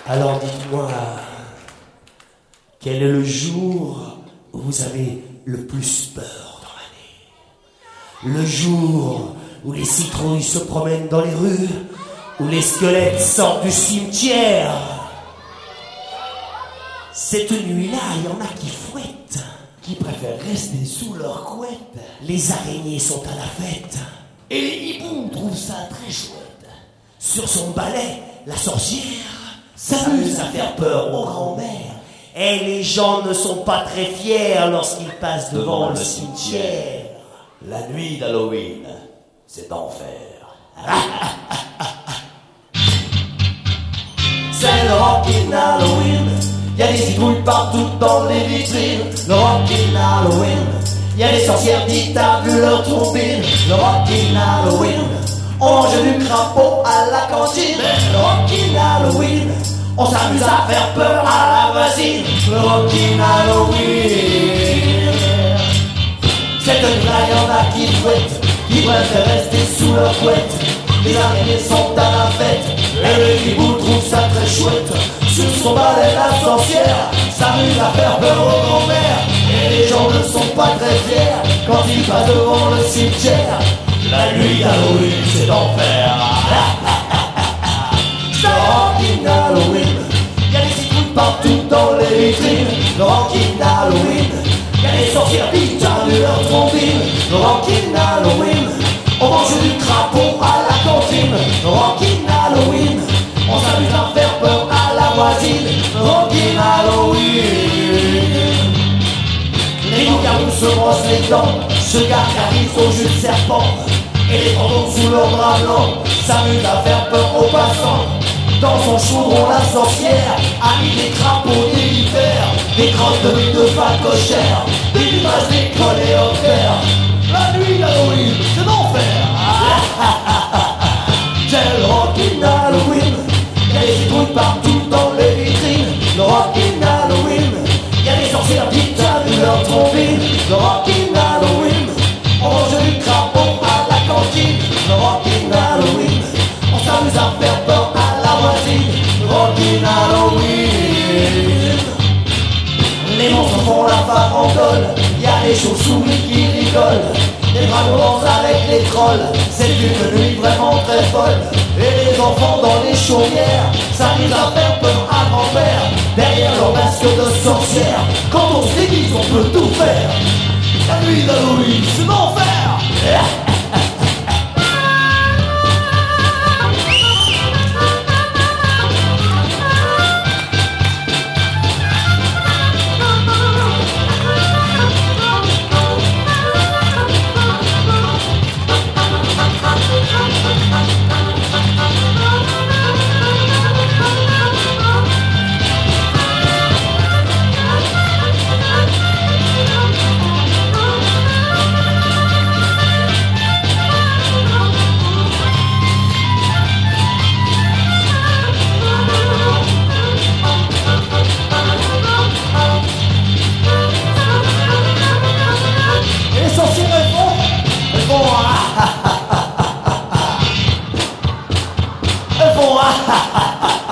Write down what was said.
Alors dites-moi, quel est le jour où vous avez le plus peur dans l'année? Le jour où les citrouilles se promènent dans les rues, où les squelettes sortent du cimetière. Cette nuit-là, il y en a qui fouettent, qui préfèrent rester sous leur couette. Les araignées sont à la fête, et les hiboux trouvent ça très chouette. Sur son balai, la sorcière s'amuse à faire peur aux grands-mères. Et les gens ne sont pas très fiers lorsqu'ils passent devant le cimetière. La nuit d'Halloween, c'est enfer. C'est le rockin' Halloween. Y'a des citrouilles partout dans les vitrines. Le rockin' Halloween. Y'a des sorcières dites à vu leur trombine. Le rockin' Halloween. On mange du crapaud à la cantine. Le rockin' Halloween. On s'amuse à faire peur à la voisine. Le rockin' Halloween. Cette nuit-là, y'en a qui fouettent, qui préfèrent rester sous leur couette. Les araignées sont à la fête, et le hibou trouve ça très chouette. Sur son balai, la sorcière s'amuse à faire peur aux grands-mères. Et les gens ne sont pas très fiers quand ils passent devant le cimetière. La nuit d'Halloween, c'est l'enfer. C'est le rockin' Halloween. Y'a des citrouilles partout dans les vitrines. Le rockin' Halloween. Y'a des sorcières vite à leur trombine. Le rockin' Halloween. On mange du crapaud à la cantine. Le rockin' Halloween. On s'amuse à faire peur à la voisine. Le rockin' Halloween. Les loups-garous se brossent les dents, se gargarisent au jus de serpent. Et les fantômes sous leur drap blanc s'amusent à faire peur aux passants. Dans son chaudron, la sorcière a mis des crapauds, des vipères, des crottes de nuit de facochère, des images décollées au fer. La nuit d'Halloween, c'est l'enfer. C'est le rockin' Halloween. Y'a des citrouilles partout dans les vitrines. Le rockin' Halloween. Y'a des sorcières qui tapent leur trombine. Le rockin' Halloween. On mange du crapaud à la cantine. Le rockin' Halloween. On s'amuse à faire peur à la voisine. Le rockin' Halloween. Les monstres font la farandole. Y'a les chauves-souris qui rigolent. Les dragons avec les trolls. C'est une nuit vraiment très folle. Et les enfants dans les chaumières s'amusent à faire peur à grand-père. Derrière leur masque de sorcière, quand on se déguise on peut tout faire. La nuit d'Halloween, c'est l'enfer. Elles font